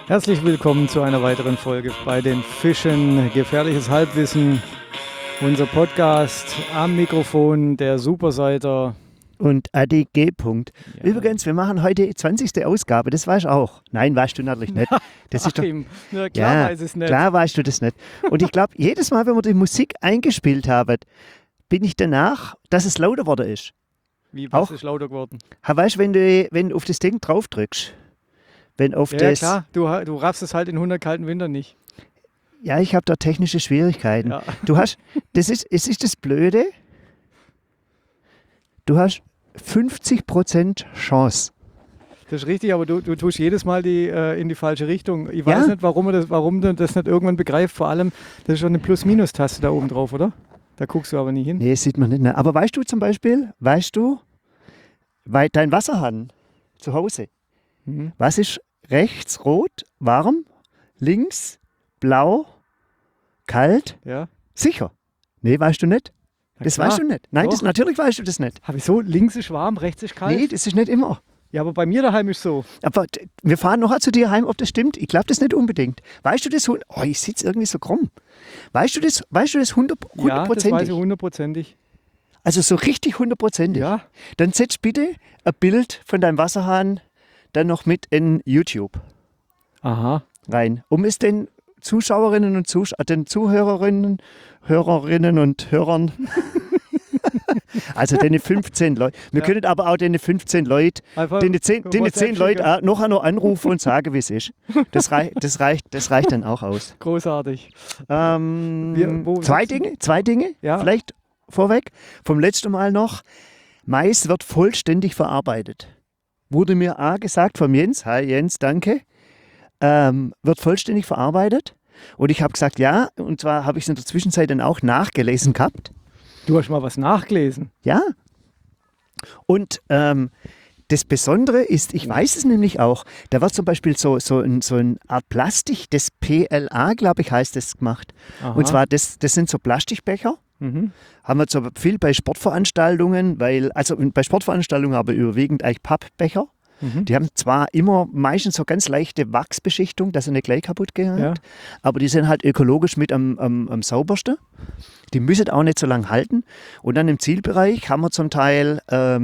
Herzlich willkommen zu einer weiteren Folge bei den Fischen. Gefährliches Halbwissen. Unser Podcast am Mikrofon, der Superseiter. Und Adi G. Ja. Übrigens, wir machen heute die 20. Ausgabe, das weißt du auch. Nein, weißt du natürlich nicht. Das ist doch, Achim, na klar weiß es nicht. Klar weißt du das nicht. Und ich glaube, jedes Mal, wenn wir die Musik eingespielt haben, bin ich danach, dass es lauter geworden ist. Wie, was ist lauter geworden? Weißt du, wenn du auf das Ding drauf drückst, wenn auf Ja, das... klar, du raffst es halt in 100 kalten Wintern nicht. Ja, ich habe da technische Schwierigkeiten. Ja. Es ist das Blöde, du hast 50% Chance. Das ist richtig, aber du tust jedes Mal in die falsche Richtung. Ich weiß nicht, warum du das nicht irgendwann begreifst. Vor allem, das ist schon eine Plus-Minus-Taste da oben drauf, oder? Da guckst du aber nie hin. Nee, sieht man nicht. Ne? Aber weißt du zum Beispiel, weil dein Wasserhahn zu Hause, was ist rechts rot, warm, links blau, kalt, Ja. sicher? Nee, weißt du nicht? Na Das klar. weißt du nicht. Nein, Doch. natürlich weißt du das nicht. Habe ich so, links ist warm, rechts ist kalt? Nee, das ist nicht immer. Ja, aber bei mir daheim ist so. Aber wir fahren noch zu dir heim, ob das stimmt. Ich glaube das nicht unbedingt. Weißt du das? Oh, ich sitze irgendwie so krumm. Weißt du das Ja, das weiß ich hundertprozentig? hundertprozentig. Also so richtig hundertprozentig. Ja. Dann setz bitte ein Bild von deinem Wasserhahn dann noch mit in YouTube Aha. rein, um es den Zuschauerinnen und den Hörerinnen und Hörern, also den 15 Leute. Wir können aber auch den 15 Leute, Einfach den 10 WhatsApp Leute schicken. noch anrufen und sagen, wie es ist. Das reicht dann auch aus. Großartig. Zwei Dinge, Ja. vielleicht vorweg. Vom letzten Mal noch, Mais wird vollständig verarbeitet. Wurde mir gesagt vom Jens, hi Jens, danke, wird vollständig verarbeitet. Und ich habe gesagt, ja, und zwar habe ich es in der Zwischenzeit dann auch nachgelesen gehabt. Du hast mal was nachgelesen. Ja. Und das Besondere ist, ich weiß es nämlich auch, da wird zum Beispiel so eine Art Plastik, das PLA, glaube ich, heißt das gemacht. Aha. Und zwar, das sind so Plastikbecher. Haben wir so viel bei Sportveranstaltungen, bei Sportveranstaltungen aber überwiegend eigentlich Pappbecher. Die haben zwar immer meistens so ganz leichte Wachsbeschichtung, dass sie nicht gleich kaputt gehen, Ja. aber die sind halt ökologisch mit am saubersten. Die müssen auch nicht so lange halten. Und dann im Zielbereich haben wir zum Teil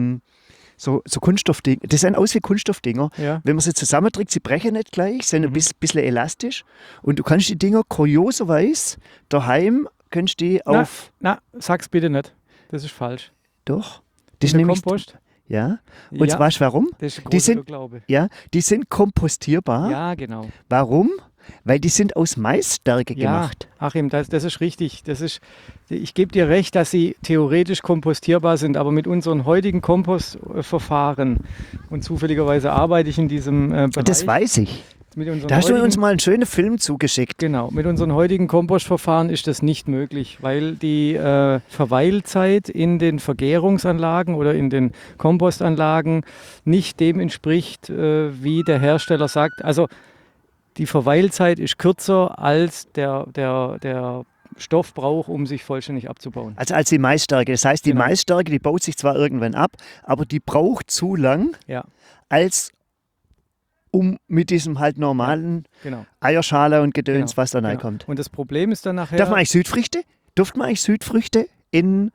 so Kunststoffdinger. Das sehen aus wie Kunststoffdinger. Ja. Wenn man sie zusammendrückt, sie brechen nicht gleich, sind ein bisschen elastisch. Und du kannst die Dinger kurioserweise daheim Na, sag's bitte nicht. Das ist falsch. Doch. Das ist Der nämlich, Kompost? ja. Und Ja. weißt du warum? Das ist ein Die großer sind- Glaube. Ja, die sind kompostierbar. Ja, genau. Warum? Weil die sind aus Maisstärke gemacht. Ja, Achim, das ist richtig. Ich gebe dir recht, dass sie theoretisch kompostierbar sind, aber mit unseren heutigen Kompostverfahren und zufälligerweise arbeite ich in diesem Bereich. Das weiß ich. Mit unseren Da hast du heutigen- uns mal einen schönen Film zugeschickt. Genau, mit unseren heutigen Kompostverfahren ist das nicht möglich, weil die Verweilzeit in den Vergärungsanlagen oder in den Kompostanlagen nicht dem entspricht, wie der Hersteller sagt. Also die Verweilzeit ist kürzer als der Stoff braucht, um sich vollständig abzubauen. Also als die Maisstärke. Das heißt, die Genau. Maisstärke, die baut sich zwar irgendwann ab, aber die braucht zu lang, Ja, als um mit diesem halt normalen genau. Eierschale und Gedöns, Genau, was da genau. reinkommt. Und das Problem ist dann nachher... Darf man eigentlich Südfrüchte? Durfte man eigentlich Südfrüchte in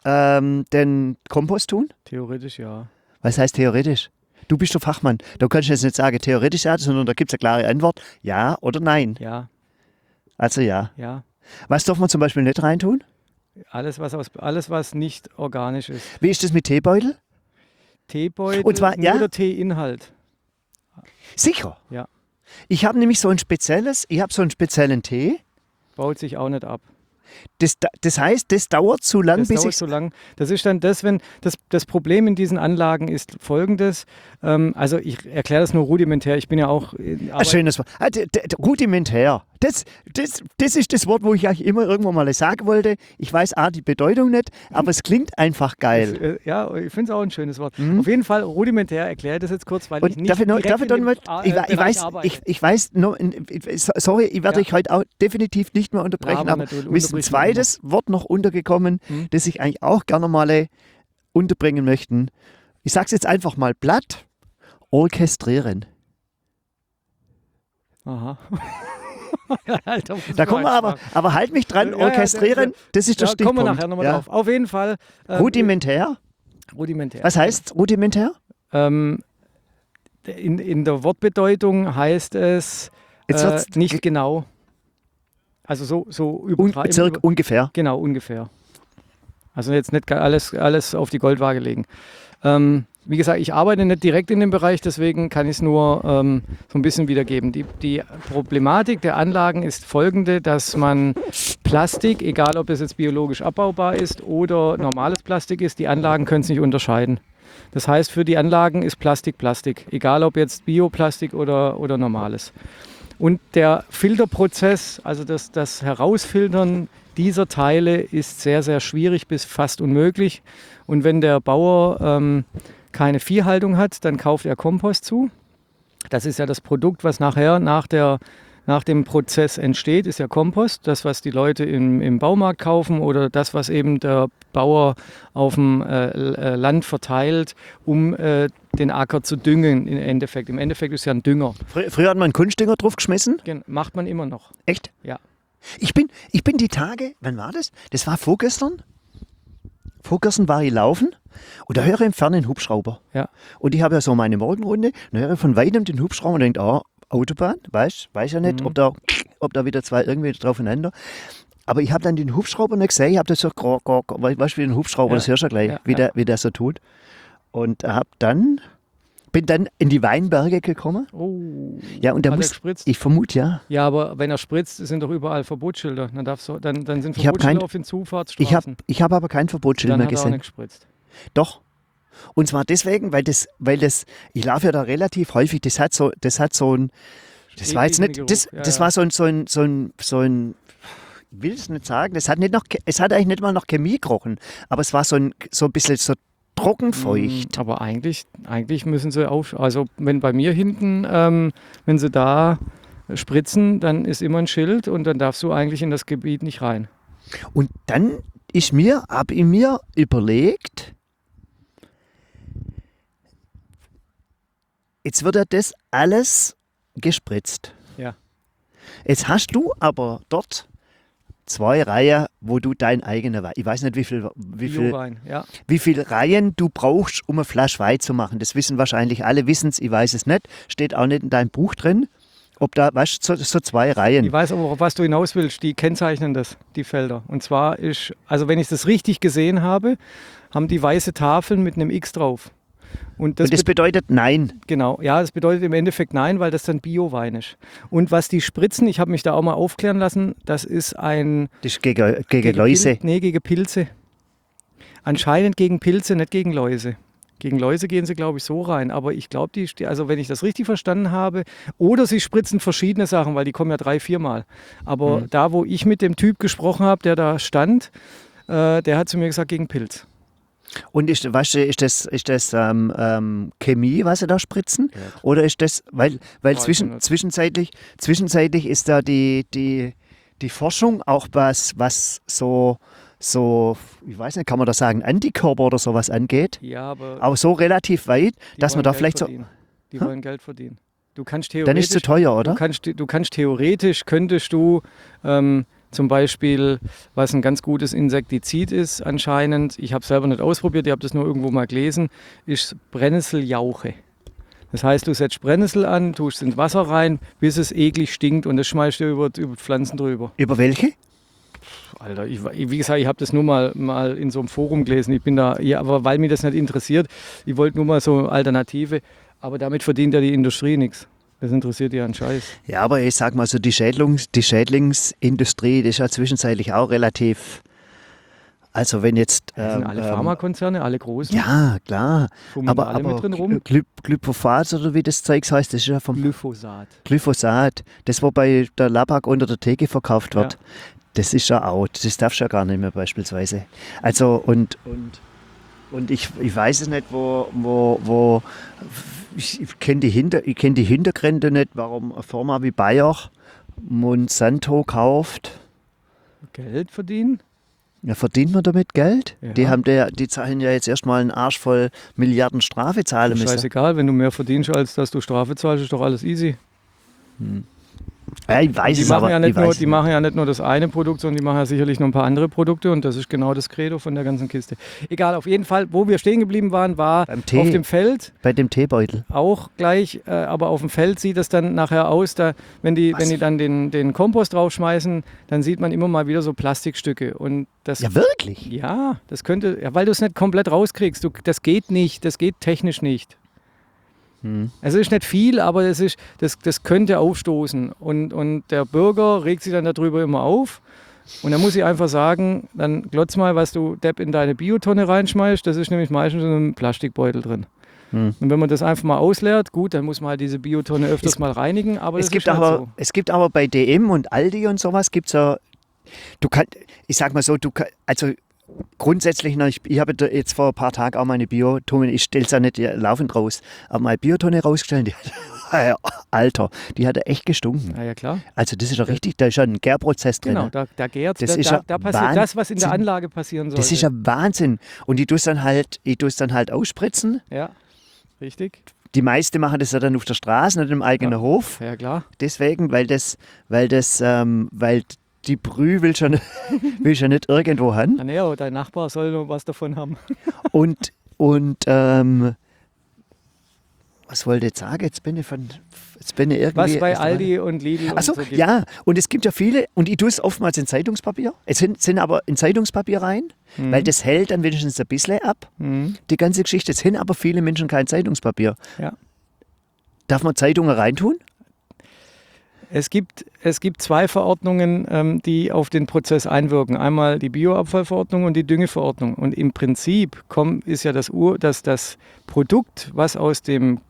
den Kompost tun? Theoretisch ja. Was heißt theoretisch? Du bist der Fachmann. Da kannst du jetzt nicht sagen theoretisch ja, sondern da gibt es eine klare Antwort. Ja oder nein. Ja, Also ja. ja. Was darf man zum Beispiel nicht reintun? Alles, was nicht organisch ist. Wie ist das mit Teebeutel? Teebeutel, Und zwar, nur ja? der Teeinhalt. Sicher. Ja. Ich habe nämlich so einen speziellen Tee. Baut sich auch nicht ab. Das heißt, das dauert zu lang, Das bis dauert ich... so lang. Das ist dann das Problem in diesen Anlagen ist folgendes. Also ich erkläre das nur rudimentär. Ich bin ja auch... Ein schönes Wort. Rudimentär. Das ist das Wort, wo ich eigentlich immer irgendwann mal sagen wollte. Ich weiß die Bedeutung nicht, aber es klingt einfach geil. Ja, ich finde es auch ein schönes Wort. Auf jeden Fall rudimentär erkläre ich das jetzt kurz, weil ich Und nicht direkt in dem Bereich arbeite. ich weiß, sorry, ich werde Ja. dich heute auch definitiv nicht mehr unterbrechen, Ja, aber aber nicht, du mir ist ein unterbrichst mich zweites Wort noch untergekommen, das ich eigentlich auch gerne mal unterbringen möchte. Ich sage es jetzt einfach mal platt, orchestrieren. Aha. Alter, muss Da man kommen wir einfach- aber halt mich dran, Ja, ja, orchestrieren, das ist der Da Stichpunkt. kommen wir nachher nochmal Ja. drauf. Auf jeden Fall. Rudimentär? Rudimentär. Was heißt rudimentär? In der Wortbedeutung heißt es Jetzt wird's nicht genau. Also so Ungefähr. Genau, ungefähr. Also jetzt nicht alles auf die Goldwaage legen. Wie gesagt, ich arbeite nicht direkt in dem Bereich, deswegen kann ich es nur so ein bisschen wiedergeben. Die Problematik der Anlagen ist folgende, dass man Plastik, egal ob es jetzt biologisch abbaubar ist oder normales Plastik ist, die Anlagen können es nicht unterscheiden. Das heißt, für die Anlagen ist Plastik Plastik, egal ob jetzt Bioplastik oder normales. Und der Filterprozess, also das Herausfiltern dieser Teile ist sehr, sehr schwierig bis fast unmöglich. Und wenn der Bauer keine Viehhaltung hat, dann kauft er Kompost zu. Das ist ja das Produkt, was nachher nach dem Prozess entsteht, ist ja Kompost. Das, was die Leute im Baumarkt kaufen oder das, was eben der Bauer auf dem Land verteilt, um den Acker zu düngen im Endeffekt. Im Endeffekt ist es ja ein Dünger. Früher hat man einen Kunstdünger drauf geschmissen. Macht man immer noch. Echt? Ja. Ich bin die Tage, wann war das? Das war vorgestern. Vorgestern war ich laufen und da höre ich im Fernsehen einen Hubschrauber. Ja. Und ich habe ja so meine Morgenrunde. Dann höre ich von weitem den Hubschrauber und denke, Autobahn, weiß ja nicht, ob da wieder zwei irgendwie draufeinander. Aber ich habe dann den Hubschrauber nicht gesehen, ich habe das so, weißt du, wie ein Hubschrauber, das hörst du ja gleich, wie der so tut. Und bin dann in die Weinberge gekommen. Oh. Ja, und da Hat er muss, gespritzt? ich vermute, ja. Ja, aber wenn er spritzt, sind doch überall Verbotsschilder. Dann sind Ich hab Verbotsschilder auf den Zufahrtsstraßen. Ich habe aber kein Verbotsschild Dann mehr hat er auch gesehen. nicht gespritzt. Doch. Und zwar deswegen, weil das, ich laufe ja da relativ häufig, das war jetzt nicht, Geruch, das ja. war so ein, ich will es nicht sagen, es hat eigentlich nicht mal nach Chemie gerochen, aber es war so ein bisschen so trockenfeucht. Aber eigentlich müssen sie also wenn bei mir hinten, wenn sie da spritzen, dann ist immer ein Schild und dann darfst du eigentlich in das Gebiet nicht rein. Und dann habe ich mir überlegt, jetzt wird ja das alles gespritzt. Ja. Jetzt hast du aber dort 2 Reihen, wo du dein eigener Wein, ich weiß nicht, wie viel Biowein, ja. wie viele Reihen du brauchst, um eine Flasche Wein zu machen. Das wissen wahrscheinlich alle, wissen es, ich weiß es nicht. Steht auch nicht in deinem Buch drin. Ob da, weißt du, so 2 Reihen. Ich weiß aber, auf was du hinaus willst, die kennzeichnen das, die Felder. Und zwar also wenn ich das richtig gesehen habe, haben die weiße Tafeln mit einem X drauf. Und das bedeutet nein. Genau, ja, das bedeutet im Endeffekt nein, weil das dann Biowein ist. Und was die spritzen, ich habe mich da auch mal aufklären lassen, das ist Das ist gegen Läuse. Gegen Pilze. Anscheinend gegen Pilze, nicht gegen Läuse. Gegen Läuse gehen sie, glaube ich, so rein. Aber ich glaube, also wenn ich das richtig verstanden habe, oder sie spritzen verschiedene Sachen, weil die kommen ja 3-4 Mal. Aber da, wo ich mit dem Typ gesprochen habe, der da stand, der hat zu mir gesagt, gegen Pilz. Und ist das Chemie, was sie da spritzen? Ja. Oder ist das, weil zwischenzeitlich ist da die Forschung auch was so, ich weiß nicht, kann man da sagen, Antikörper oder sowas angeht? Ja, aber auch so relativ weit, dass man da vielleicht verdienen. Die wollen Geld verdienen. Du kannst theoretisch, dann ist es zu teuer, oder? Könntest du zum Beispiel, was ein ganz gutes Insektizid ist anscheinend, ich habe es selber nicht ausprobiert, ich habe das nur irgendwo mal gelesen, ist Brennnesseljauche. Das heißt, du setzt Brennnessel an, tust es ins Wasser rein, bis es eklig stinkt und das schmeißt du über Pflanzen drüber. Über welche? Alter, wie gesagt, ich habe das nur mal in so einem Forum gelesen. Ich bin da, ja, aber weil mich das nicht interessiert, ich wollte nur mal so eine Alternative, aber damit verdient ja die Industrie nichts. Das interessiert ja einen Scheiß. Ja, aber ich sag mal so, die Schädlingsindustrie, das ist ja zwischenzeitlich auch relativ. Also wenn jetzt. Das sind alle Pharmakonzerne, alle großen. Ja, klar. Aber alle mit drin rum. Glyphosat oder wie das Zeugs heißt, das ist ja vom. Glyphosat. Das, wo bei der Labak unter der Theke verkauft wird. Ja. Das ist ja out. Das darfst du ja gar nicht mehr beispielsweise. Also und ich weiß es nicht, wo ich kenne die Hintergründe nicht, warum eine Firma wie Bayer Monsanto kauft. Geld verdienen? Ja, verdient man damit Geld? Ja. Die zahlen ja jetzt erstmal einen Arsch voll Milliarden Strafe zahlen müssen. Scheißegal, wenn du mehr verdienst, als dass du Strafe zahlst, ist doch alles easy. Ja, ich weiß Die es machen, aber. ja nicht ich nur, weiß die machen ja nicht nur das eine Produkt, sondern die machen ja sicherlich noch ein paar andere Produkte und das ist genau das Credo von der ganzen Kiste. Egal, auf jeden Fall, wo wir stehen geblieben waren, war Beim Tee. auf dem Feld. bei dem Teebeutel. Auch gleich, aber auf dem Feld sieht es dann nachher aus, da, wenn die dann den Kompost draufschmeißen, dann sieht man immer mal wieder so Plastikstücke. Und das, Ja, wirklich? ja, das könnte, ja, weil du es nicht komplett rauskriegst. Das geht nicht, das geht technisch nicht. Es ist nicht viel, aber das könnte aufstoßen. Und der Bürger regt sich dann darüber immer auf. Und dann muss ich einfach sagen, dann glotz mal, was du, Depp, in deine Biotonne reinschmeißt. Das ist nämlich meistens in einem Plastikbeutel drin. Und wenn man das einfach mal ausleert, gut, dann muss man halt diese Biotonne öfters mal reinigen. Aber Es gibt aber bei DM und Aldi und sowas gibt es ja, ich sag mal so, also grundsätzlich, ich habe jetzt vor ein paar Tagen auch meine Biotonne, ich stelle es ja nicht laufend raus, aber meine Biotonne rausgestellt, die hat, Alter, die hat echt gestunken. Ja, klar. Also das ist ja richtig, da ist ja ein Gärprozess drin. Genau, da gärt, Das ist ja da passiert das, was in der Anlage passieren soll. Das ist ja Wahnsinn. Und ich tue es dann halt ausspritzen. Ja, richtig. Die meisten machen das ja dann auf der Straße, nicht im eigenen Hof. Ja, klar. Deswegen, weil die Brühe will schon nicht irgendwo haben. Ja, nee, aber dein Nachbar soll noch was davon haben. Und was wollte ich jetzt sagen? Jetzt bin ich irgendwie... Was bei Aldi und Lidl und Achso, so gibt. ja. Und es gibt ja viele, und ich tue es oftmals in Zeitungspapier. Es sind aber in Zeitungspapier rein, weil das hält dann wenigstens ein bisschen ab, die ganze Geschichte. Es sind aber viele Menschen kein Zeitungspapier. Ja. Darf man Zeitungen reintun? Es gibt zwei Verordnungen, die auf den Prozess einwirken. Einmal die Bioabfallverordnung und die Düngeverordnung. Und im Prinzip ist ja das Produkt, was aus dem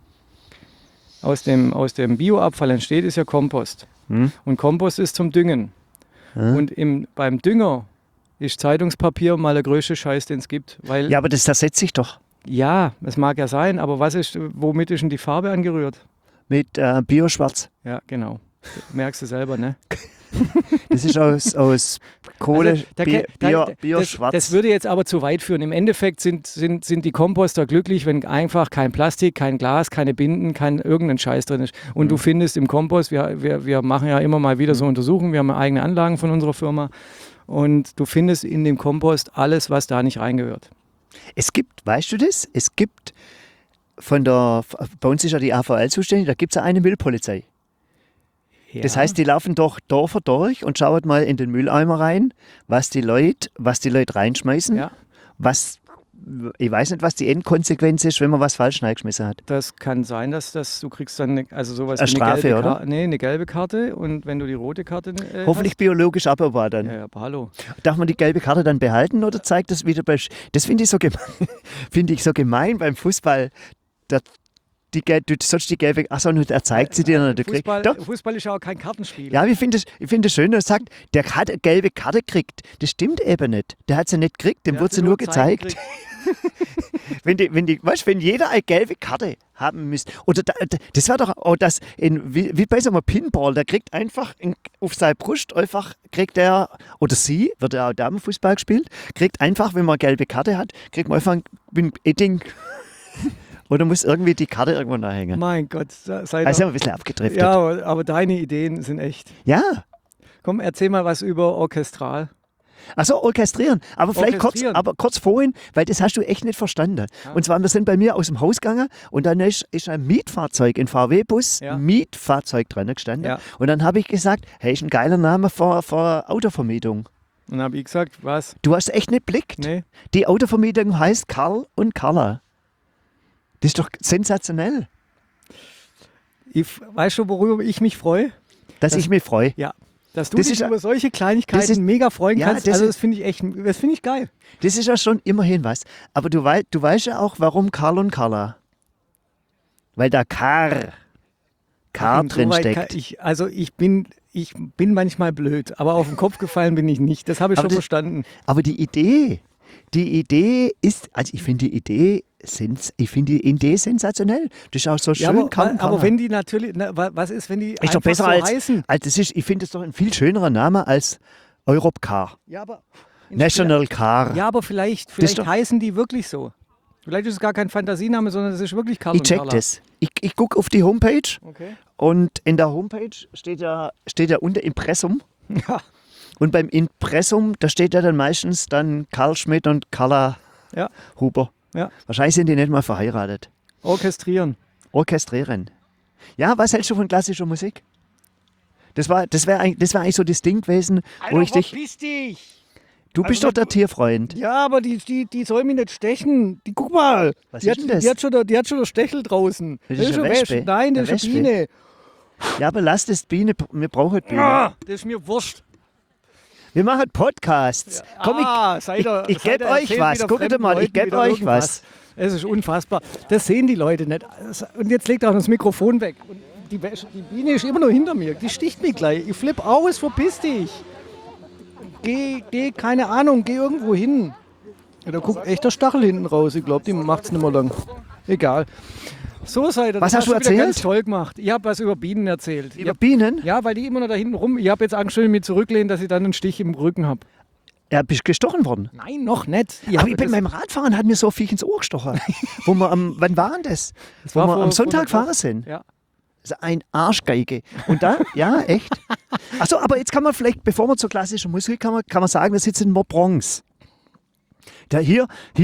Bioabfall entsteht, ist ja Kompost. Und Kompost ist zum Düngen. Und beim Dünger ist Zeitungspapier mal der größte Scheiß, den es gibt. Weil, Ja, aber das zersetzt sich doch ja, das mag ja sein, aber womit ist denn die Farbe angerührt? mit Bioschwarz. Ja, genau. Merkst du selber, ne? Das ist aus Kohle, Also, Bioschwarz. das würde jetzt aber zu weit führen. Im Endeffekt sind die Komposter glücklich, wenn einfach kein Plastik, kein Glas, keine Binden, kein irgendein Scheiß drin ist. Und du findest im Kompost, wir machen ja immer mal wieder so Untersuchungen, wir haben eigene Anlagen von unserer Firma und du findest in dem Kompost alles, was da nicht reingehört. Es gibt, weißt du das? Es gibt bei uns ist ja die AVL zuständig, da gibt es ja eine Müllpolizei. Ja. Das heißt, die laufen doch Dörfer durch und schauen mal in den Mülleimer rein, was die Leute reinschmeißen. Ja. Ich weiß nicht, was die Endkonsequenz ist, wenn man was falsch reingeschmissen hat. Das kann sein, dass du kriegst dann sowas Eine wie Strafe, gelbe oder? eine gelbe Karte und wenn du die rote Karte Hoffentlich biologisch abbaubar dann. Ja, aber hallo. Darf man die gelbe Karte dann behalten oder zeigt das wieder das finde ich so gemein beim Fußball. Du sollst die gelbe, achso, er zeigt sie dir nicht. Fußball ist ja auch kein Kartenspiel. Ja, ich finde es schön, dass er sagt, der hat eine gelbe Karte gekriegt. Das stimmt eben nicht. Der hat sie nicht gekriegt, dem wird sie nur gezeigt. Wenn jeder eine gelbe Karte haben müsste. Oder das war doch auch das, wie bei so einem Pinball, der kriegt einfach auf seine Brust, kriegt er, oder sie, wird ja auch Damenfußball gespielt, kriegt einfach, wenn man eine gelbe Karte hat, kriegt man einfach ein Edding. Oder muss irgendwie die Karte irgendwo nachhängen. Mein Gott, sei Also haben wir ein bisschen abgedriftet. Ja, aber deine Ideen sind echt. Ja. Komm, erzähl mal was über Orchestral. Achso, orchestrieren. Aber vielleicht kurz vorhin, weil das hast du echt nicht verstanden. Ja. Und zwar, wir sind bei mir aus dem Haus gegangen und dann ist ein Mietfahrzeug, ein VW-Bus, Mietfahrzeug dran gestanden. Ja. Und dann habe ich gesagt, hey, ist ein geiler Name für Autovermietung. Und dann habe ich gesagt, was? Du hast echt nicht blickt. Nee. Die Autovermietung heißt Karl und Carla. Das ist doch sensationell. Weißt du, worüber ich mich freue? Dass ich mich freue. Ja. Dass du dich über solche Kleinigkeiten mega freuen kannst. Das finde ich geil. Das ist ja schon immerhin was. Aber du weißt ja auch, warum Karl und Carla. Weil da Kar drin steckt. Ich bin manchmal blöd, aber auf den Kopf gefallen bin ich nicht. Das habe ich schon verstanden. Aber die Idee ist, also ich finde die Idee sensationell. Das ist auch so schön. Aber wenn die natürlich, was ist, wenn die ist doch besser so heißen? Ich finde es doch ein viel schönerer Name als Europcar. Ja, aber National Car. Ja, aber vielleicht heißen die wirklich so. Vielleicht ist es gar kein Fantasiename, sondern es ist wirklich Karl Ich und check Carla. das. Ich gucke auf die Homepage Okay. Und in der Homepage steht ja unter Impressum. Ja. Und beim Impressum, da steht ja dann meistens dann Karl Schmidt und Carla Ja. Huber. Ja. Wahrscheinlich sind die nicht mal verheiratet. Orchestrieren. Orchestrieren. Ja, was hältst du von klassischer Musik? Das wär eigentlich so das Ding gewesen, wo ich dich... verpiss dich! Du bist doch der Tierfreund. Ja, aber die soll mich nicht stechen. Guck mal. Was Die ist denn das? Die hat schon der Stechel draußen. Das ist schon eine Wespe. Nein, das Eine ist eine Wespe. Biene. Ja, aber lass das Biene, wir brauchen Biene. Ah, das ist mir wurscht. Wir machen Podcasts. Komm, ich geb euch was. Guckt mal, ich geb euch was. Es ist unfassbar. Das sehen die Leute nicht. Und jetzt legt auch das Mikrofon weg. Und die Biene ist immer noch hinter mir. Die sticht mich gleich. Ich flipp aus, verpiss dich. Geh, keine Ahnung, geh irgendwo hin. Ja, da guckt echt der Stachel hinten raus. Ich glaube, die macht es nicht mehr lang. Egal. So seid ihr. Was Das hast du wieder erzählt? Ganz toll gemacht. Ich habe was über Bienen erzählt. Über Bienen? Ja, weil die immer noch da hinten rum. Ich habe jetzt Angst, mich zurücklehnen, dass ich dann einen Stich im Rücken habe. Ja, bist gestochen worden. Nein, noch nicht. Aber ich bin beim Radfahren, hat mir so ein Viech ins Ohr gestochen. Wann war denn das? Wo war wir vor- am Sonntag vor einer gefahren Woche. sind. Ja. Also ein Arschgeige. Und da, ja, echt. Achso, aber jetzt kann man vielleicht, bevor wir zur klassischen Musik kommen, kann man sagen, wir sitzen in Montbronx. Hier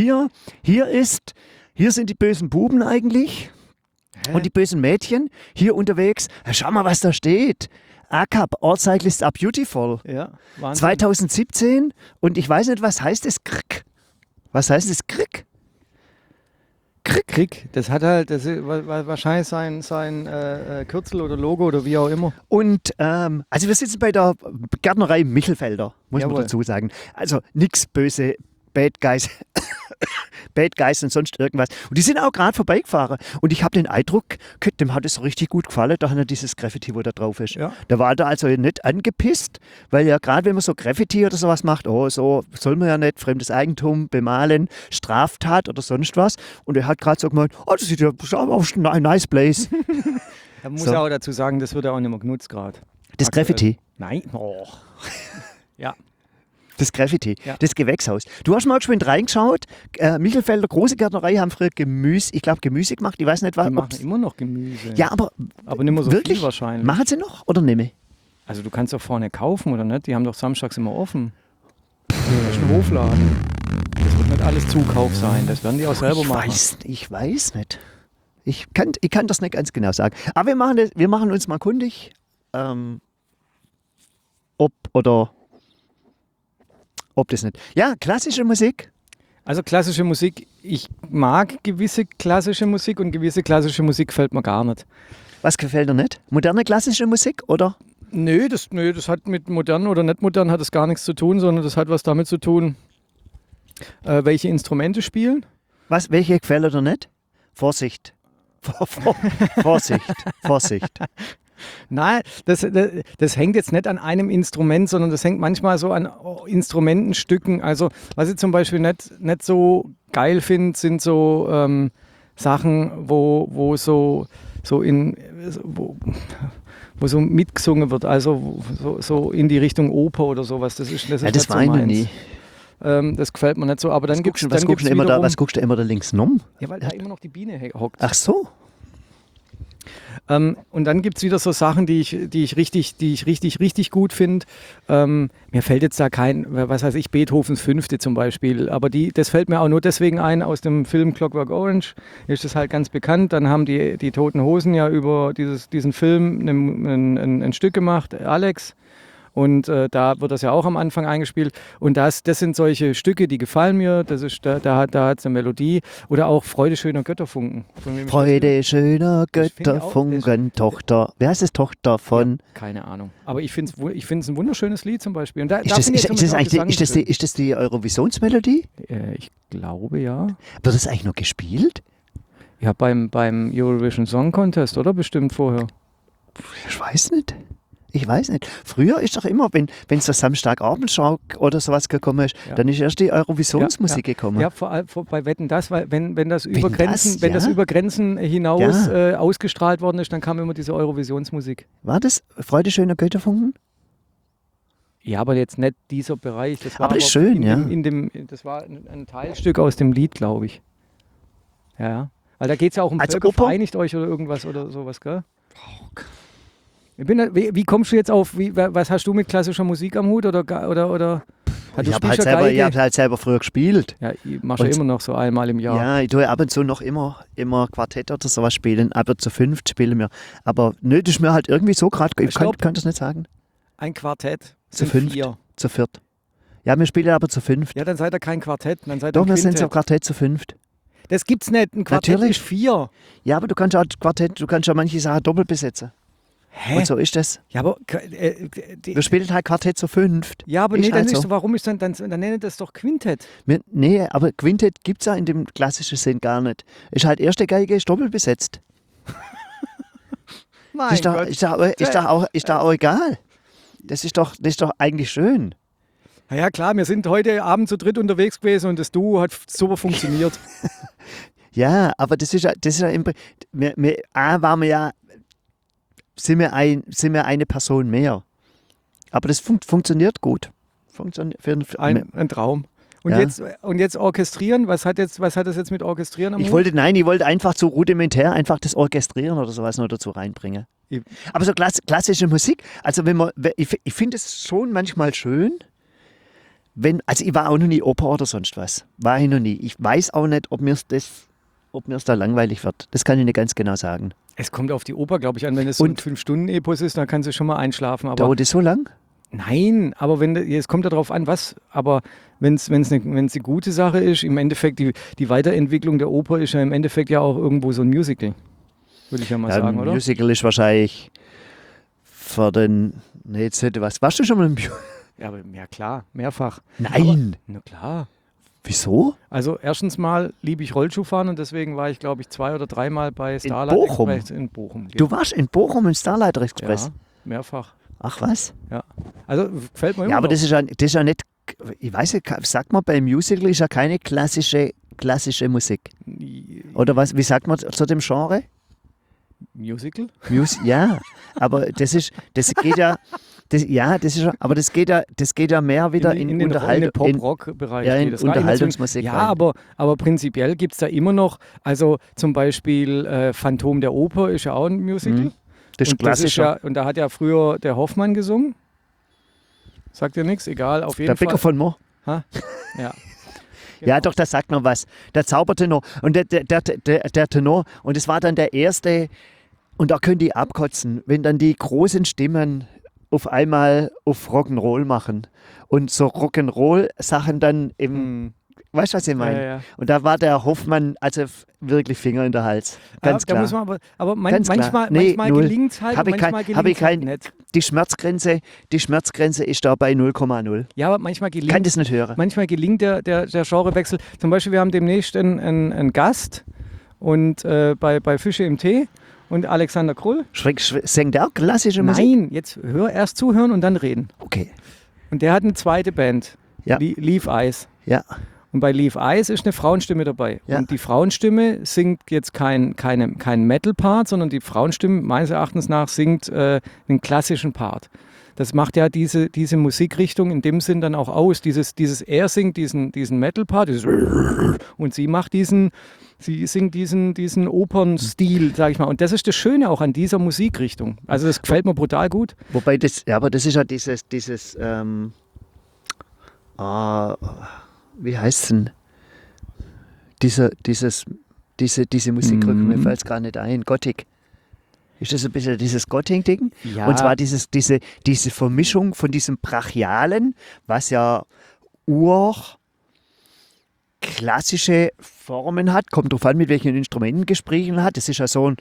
sind die bösen Buben eigentlich. Und die bösen Mädchen hier unterwegs. Schau mal, was da steht. ACAP, All Cyclists are Beautiful. Ja, Wahnsinn. 2017. Und ich weiß nicht, was heißt es? Krieg. Was heißt es? Krieg? Krieg. Das hat halt, das ist wahrscheinlich sein Kürzel oder Logo oder wie auch immer. Und also wir sitzen bei der Gärtnerei Michelfelder, muss man Jawohl. dazu sagen. Also nichts böse Bad Guys, Bad Guys und sonst irgendwas. Und die sind auch gerade vorbeigefahren. Und ich habe den Eindruck, dem hat es richtig gut gefallen, da hat er dieses Graffiti, wo da drauf ist. Ja. Da war er also nicht angepisst, weil ja gerade wenn man so Graffiti oder sowas macht, oh, so soll man ja nicht fremdes Eigentum bemalen, Straftat oder sonst was. Und er hat gerade so gemeint, oh, das sieht ja aus wie ein nice place. Da muss So. er auch dazu sagen, das wird ja auch nicht mehr genutzt gerade. Das Graffiti. Nein. Oh. Ja. Das Graffiti, Ja. das Gewächshaus. Du hast mal geschwind reingeschaut. Michelfelder große Gärtnerei haben früher Gemüse gemacht. Ich weiß nicht, was. Die machen immer noch Gemüse. Ja, aber Aber nicht mehr so wirklich? viel wahrscheinlich. Machen sie noch oder nicht mehr? Also du kannst doch vorne kaufen, oder nicht? Die haben doch samstags immer offen. Das ist ein Hofladen. Das wird nicht alles Zukauf sein. Das werden die auch selber machen. Ich weiß nicht. Ich kann das nicht ganz genau sagen. Aber wir machen uns mal kundig, ob das nicht. Ja, klassische Musik. Also klassische Musik, ich mag gewisse klassische Musik und gewisse klassische Musik gefällt mir gar nicht. Was gefällt dir nicht? Moderne klassische Musik oder? Nö, das hat mit modern oder nicht modern hat das gar nichts zu tun, sondern das hat was damit zu tun, welche Instrumente spielen. Welche gefällt dir nicht? Vorsicht. Vorsicht. Nein, das hängt jetzt nicht an einem Instrument, sondern das hängt manchmal so an Instrumentenstücken. Also was ich zum Beispiel nicht so geil finde, sind so Sachen, wo so mitgesungen wird, also so in die Richtung Oper oder sowas. Das ist Ja, das nicht war so ich noch meins. nie. Das gefällt mir nicht so. Aber dann gibt es Was guckst du immer da links rum? Ja, weil da immer noch die Biene hockt. Ach so. Und dann gibt es wieder so Sachen, die ich richtig gut finde. Mir fällt jetzt da kein, was weiß ich, Beethovens Fünfte zum Beispiel, aber das fällt mir auch nur deswegen ein, aus dem Film Clockwork Orange ist das halt ganz bekannt. Dann haben die Toten Hosen ja über diesen Film ein Stück gemacht, Alex. Und da wird das ja auch am Anfang eingespielt. Und das sind solche Stücke, die gefallen mir. Das ist, da hat es eine Melodie. Oder auch Freude schöner Götterfunken. Von wem ist Freude schöner Das finde ich auch- Götterfunken, Tochter. Wer heißt es? Tochter von? das? Keine Ahnung. Aber ich finde es ein wunderschönes Lied zum Beispiel. Und da Ist das, finde ich ist, zum ist, das Beispiel auch eigentlich, Gesang schön. ist das die Eurovisionsmelodie? Ich glaube ja. Wird das eigentlich noch gespielt? Ja, beim Eurovision Song Contest, oder? Bestimmt vorher. Ich weiß nicht. Früher ist doch immer, wenn so Samstagabendschau oder sowas gekommen ist, Ja. dann ist erst die Eurovisionsmusik gekommen. Ja, vor allem bei Wetten, das, weil wenn das über Wetten, Grenzen, das, wenn das ja. über Grenzen hinaus Ja. ausgestrahlt worden ist, dann kam immer diese Eurovisionsmusik. War das Freude schöner Götterfunken? Ja, aber jetzt nicht dieser Bereich. Das war Aber das ist schön, ja. Das war ein Teilstück aus dem Lied, glaube ich. Ja, weil da geht es ja auch um Als Völker, Oper? vereinigt euch oder irgendwas oder sowas, gell? Wie kommst du jetzt auf, was hast du mit klassischer Musik am Hut? Oder Ich habe halt selber früher gespielt. Ja, ich mache ja immer noch so einmal im Jahr. Ja, ich tue ab und zu noch immer Quartett oder sowas spielen, aber zu 5 spielen wir. Aber nö, das ist mir halt irgendwie so gerade, ich kann das nicht sagen. Ein Quartett zu 5, 4. zu 4. Ja, wir spielen aber zu 5. Ja, dann seid ihr kein Quartett, dann seid ihr Doch, ein wir Quintett. sind so Quartett zu 5. Das gibt's nicht, ein Quartett Natürlich. ist 4. Ja, aber du kannst ja manche Sachen doppelt besetzen. Hä? Und so ist das. Ja, aber Wir spielen halt Quartett zu 5. ja, aber Ist nee, dann halt ist so. so, warum ist dann nennt das doch Quintett. Nee, aber Quintett gibt es ja in dem klassischen Sinn gar nicht. Ist halt erste Geige ist doppelt besetzt. Mein Ist doch auch egal. Das ist doch eigentlich schön. Na ja, klar, wir sind heute Abend zu dritt unterwegs gewesen und das Duo hat super funktioniert. Ja, aber das ist ja sind wir eine Person mehr. Aber das funktioniert gut. Ein Traum. Und, Ja. jetzt orchestrieren, was hat das jetzt mit Orchestrieren am Ich Hut? wollte einfach zu rudimentär einfach das Orchestrieren oder sowas noch dazu reinbringen. Ich- Aber so klassische Musik, also ich finde es schon manchmal schön, also ich war auch noch nie Oper oder sonst was. War ich noch nie. Ich weiß auch nicht, ob mir's da langweilig wird. Das kann ich nicht ganz genau sagen. Es kommt auf die Oper, glaube ich, an. Wenn es so ein Und- 5-Stunden-Epos ist, dann kannst du schon mal einschlafen. Aber Dauert das so lang? nein, aber es kommt darauf an, was. Aber wenn es eine gute Sache ist, im Endeffekt, die Weiterentwicklung der Oper ist ja im Endeffekt ja auch irgendwo so ein Musical. Würde ich ja mal sagen, Ein oder? Musical ist wahrscheinlich für den. Nee, jetzt hätte was. Warst du schon mal im Musical? Ja, aber ja klar, mehrfach. Nein! Na klar. Wieso? Also erstens mal liebe ich Rollschuhfahren und deswegen war ich, glaube ich, 2 oder 3 Mal bei Starlight Bochum? Express in Bochum. Du warst in Bochum im Starlight Express? Ja, mehrfach. Ach was? Also gefällt mir immer Ja, aber noch. das ist ja nicht, ich weiß nicht, sagt man, beim Musical ist ja keine klassische Musik. Oder was, wie sagt man zu dem Genre? Musical? Ja, aber das geht ja, das geht ja mehr wieder in den Unterhaltung. Pop-Rock-Bereich. Ja, in geht das rein. Unterhaltungsmusik Ja, rein. aber prinzipiell gibt es da immer noch, also zum Beispiel Phantom der Oper ist ja auch ein Musical. Das ist Und klassischer. und da hat ja früher der Hoffmann gesungen. Sagt dir nichts? Egal, auf jeden Der Fall. Bäcker von Mo. Ja. Ja, doch, das sagt noch was. Der Zaubertenor. Und der Tenor. Und es war dann der erste. Und da können die abkotzen, wenn dann die großen Stimmen auf einmal auf Rock'n'Roll machen. Und so Rock'n'Roll-Sachen dann weißt du, was ich meine? Ja. Und da war der Hoffmann, also wirklich Finger in der Hals. Ganz Da klar. muss man aber Ganz klar. manchmal, Nee, manchmal null. gelingt es halt, Hab ich manchmal kein- hab gelingt ich es halt kein- nicht. Die Schmerzgrenze ist da bei 0,0. Ja, aber manchmal Kann gelingt das nicht hören. Manchmal gelingt der Genrewechsel. Zum Beispiel, wir haben demnächst einen Gast und bei Fische im Tee und Alexander Krull. Singt der auch klassische Musik? Nein, jetzt erst zuhören und dann reden. Okay. Und der hat eine zweite Band, Ja. Leaf Eyes. Ja. Und bei Leaf Eyes ist eine Frauenstimme dabei. Ja. Und die Frauenstimme singt jetzt kein Metal-Part, sondern die Frauenstimme meines Erachtens nach singt einen klassischen Part. Das macht ja diese Musikrichtung in dem Sinn dann auch aus. Er singt diesen Metal-Part und sie singt diesen Opernstil, sag ich mal. Und das ist das Schöne auch an dieser Musikrichtung. Also das gefällt mir brutal gut. Wobei aber das ist ja dieses wie heißt es denn? Diese Musikrichtung, mir fällt es gar nicht ein. Gothic. Ist das ein bisschen dieses Gothic-Ding? Ja. Und zwar diese Vermischung von diesem Brachialen, was ja klassische Formen hat, kommt drauf an, mit welchen Instrumenten gespielt hat. Das ist ja so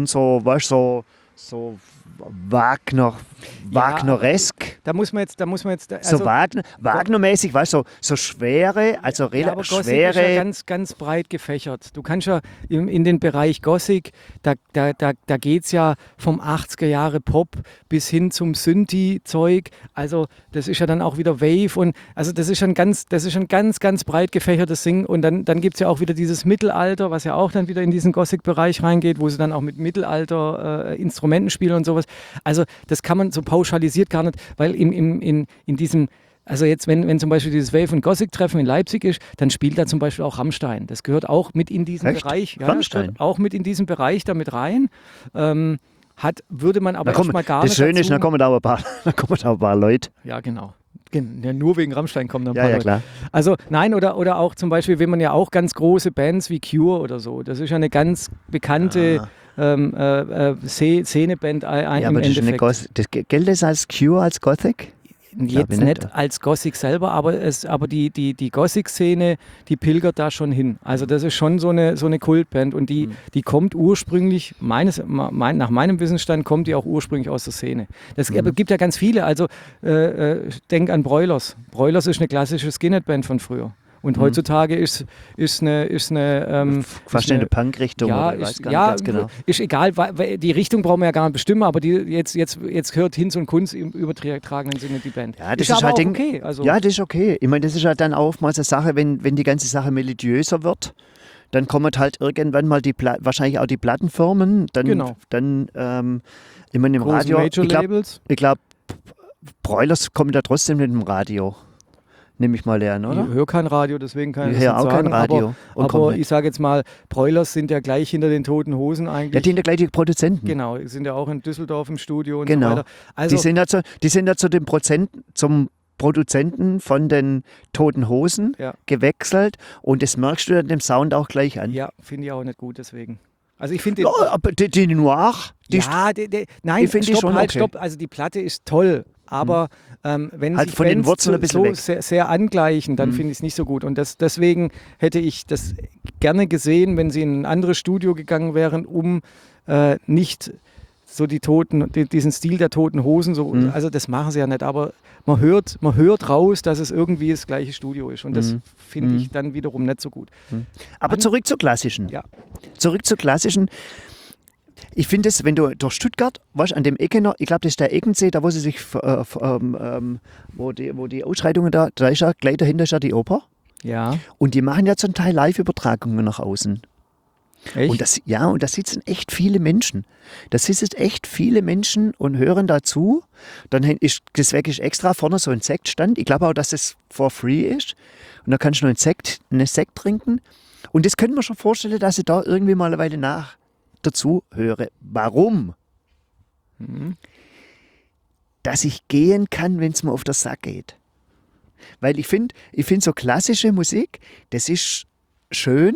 Wagneresk. Da muss man jetzt So Wagnermäßig, weißt du, so schwere, also Ja, aber Gothic ist ja schwere. ganz, ganz breit gefächert. Du kannst ja in den Bereich Gothic, da geht es ja vom 80er Jahre Pop bis hin zum Synthi-Zeug. Also das ist ja dann auch wieder Wave und also das ist ein ganz, ganz breit gefächertes Ding. Und dann gibt es ja auch wieder dieses Mittelalter, was ja auch dann wieder in diesen Gothic-Bereich reingeht, wo sie dann auch mit Mittelalter Instrumenten spielen und sowas. Also das kann man so pauschalisiert gar nicht, weil in diesem, also jetzt, wenn zum Beispiel dieses Wave- und Gothic-Treffen in Leipzig ist, dann spielt da zum Beispiel auch Rammstein. Das gehört auch mit in diesen Echt? Bereich. Ja, das Rammstein? gehört auch mit in diesen Bereich damit rein. würde man aber Da kommen- erstmal gar Das nicht Schöne ist, dazu. da kommen da aber ein paar Leute. Ja, genau. Ja, nur wegen Rammstein kommen dann ein Ja, paar ja, Leute. klar. Also nein, oder auch zum Beispiel, wenn man ja auch ganz große Bands wie Cure oder so, das ist ja eine ganz bekannte Szeneband Ja, im aber das ist eine Endeffekt. gilt das als Cure, als Gothic? Jetzt ich nicht nicht. als Gothic selber, aber die Gothic-Szene, die pilgert da schon hin. Also das ist schon so eine Kultband und die kommt ursprünglich, nach meinem Wissensstand, kommt die auch ursprünglich aus der Szene. Aber gibt ja ganz viele, also denk an Broilers. Broilers ist eine klassische Skinhead-Band von früher. Und heutzutage ist eine Fast in der Punk-Richtung, ja, oder? Ich weiß ist, gar nicht ja, ganz genau. ist egal, weil die Richtung brauchen wir ja gar nicht bestimmen, aber jetzt hört Hinz und Kunz im übertragenen Sinne die Band. Ja, das ist ist aber halt auch Ding- okay. Also, Ja, das ist okay. Ich meine, das ist halt dann oftmals eine Sache, wenn die ganze Sache melodiöser wird, dann kommen halt irgendwann mal wahrscheinlich auch die Plattenfirmen, Genau. dann ich meine, im große Radio, Major-Labels. ich glaube, Broilers kommen da trotzdem mit dem Radio, nehme ich mal an, oder? Ich höre kein Radio, deswegen kann ich Ich das höre nicht auch sagen. kein Radio. und Aber kommt ich nicht. sage jetzt mal, Broilers sind ja gleich hinter den Toten Hosen Ja, eigentlich. die sind der gleiche Produzenten. Genau, sind ja auch in Düsseldorf im Studio und Genau. so weiter. Also, Die sind ja zum Produzenten von den Toten Hosen Ja. gewechselt und das merkst du dann dem Sound auch gleich an. ja, finde ich auch nicht gut deswegen. Also ich finde Ja, aber die Noir, nein, die finde ich schon okay. stopp. Also die Platte ist toll, aber wenn Halt sich von den Bands Wurzeln ein bisschen so weg. sehr angleichen, dann finde ich es nicht so gut. Und deswegen hätte ich das gerne gesehen, wenn sie in ein anderes Studio gegangen wären, um nicht so diesen Stil der Toten Hosen, also das machen sie ja nicht, aber man hört raus, dass es irgendwie das gleiche Studio ist. Und das finde ich dann wiederum nicht so gut. Aber zurück zur klassischen. Ja. Zurück zur klassischen. Ich finde es, wenn du durch Stuttgart, weißt, an dem Eckener, ich glaube, das ist der Eckensee, da wo sie sich, wo die Ausschreitungen da ist ja, gleich dahinter ist ja die Oper. Ja, Und die machen ja zum Teil Live-Übertragungen nach außen. echt? Und da sitzen echt viele Menschen. Da sitzen echt viele Menschen und hören dazu. Deswegen ist extra vorne so ein Sektstand. Ich glaube auch, dass es for free ist. Und da kannst du noch einen Sekt trinken. Und das könnte man schon vorstellen, dass ich da irgendwie mal eine Weile dazu höre. Warum? Dass ich gehen kann, wenn es mir auf den Sack geht. Weil ich finde so klassische Musik, das ist schön.